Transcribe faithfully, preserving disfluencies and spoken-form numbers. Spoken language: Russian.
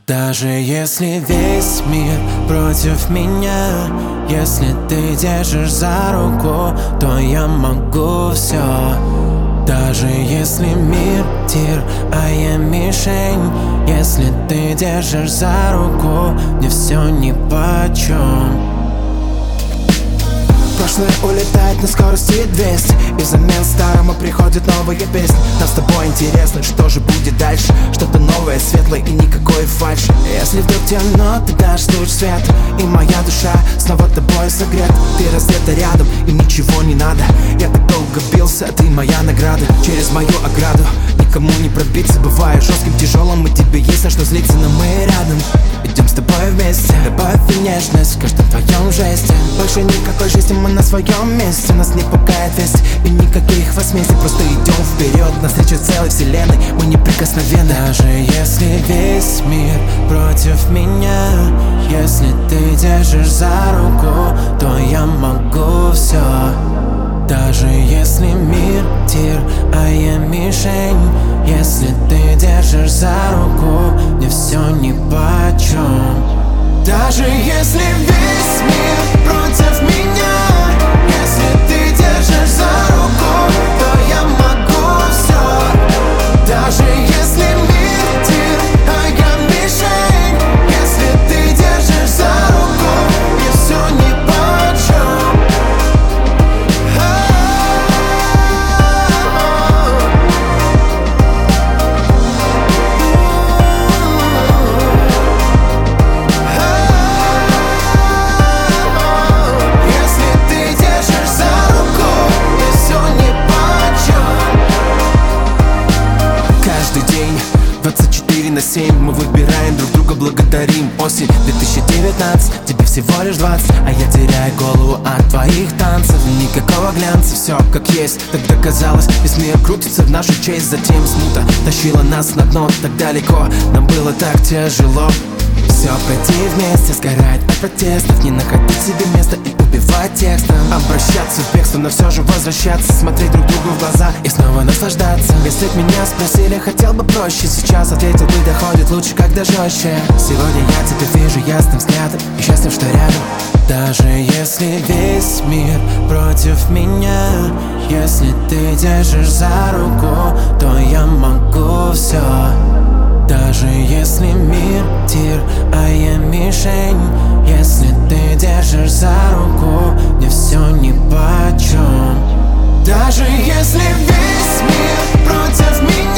Даже если весь мир против меня, если ты держишь за руку, то я могу все. Даже если мир тир, а я мишень, если ты держишь за руку, мне все нипочем. Прошлое улетает на скорости двести, и взамен старому приходит новая песня. Нам с тобой интересно, что же будет дальше. Что-то новое, светлое и никакой фальши. Если вдруг темно, ты дашь луч света, и моя душа снова тобой согрета. Ты раздета рядом, и ничего не надо. Я так долго бился, ты моя награда. Через мою ограду никому не пробиться. Бываю жестким, тяжелым, и тебе есть на что злиться, но мы рядом. Идем с тобой вместе, любовь и нежность в каждом твоем жесте. Больше никакой жизни, мы на своем месте. Нас не пугает весть и никаких возмездий. Просто идем вперед, навстречу целой вселенной. Мы неприкосновенны. Даже если весь мир против меня, если ты держишь за руку, то я могу все. Даже если мир тир, а я мишень, если ты держишь за руку, мне все нипочем. Даже если весь мир против меня, если ты держишь за руку, то я могу все. Даже если мир тир, а я мишень, если ты держишь за руку, мне все нипочем. двадцать четыре на семь мы выбираем друг друга, благодарим. Осень две тысячи девятнадцать, тебе всего лишь двадцать, а я теряю голову от твоих танцев. Никакого глянца, все как есть. Тогда казалось, весь мир крутится в нашу честь. Затем смута тащила нас на дно так далеко. Нам было так тяжело все пройти вместе, сгорать от протестов, не находить себе места и убивать текстом. Обращаться в бегство, но все же возвращаться, смотреть друг другу в глаза и снова наслаждаться. Если б меня спросили, хотел бы проще, сейчас ответил бы, доходит лучше, когда жестче. Сегодня я тебя вижу ясным взглядом и счастлив, что рядом. Даже если весь мир против меня, если ты держишь за руку, то я могу все. Даже если мир тир, а я мишень, если ты держишь за руку, мне все нипочем. Даже если весь мир против меня,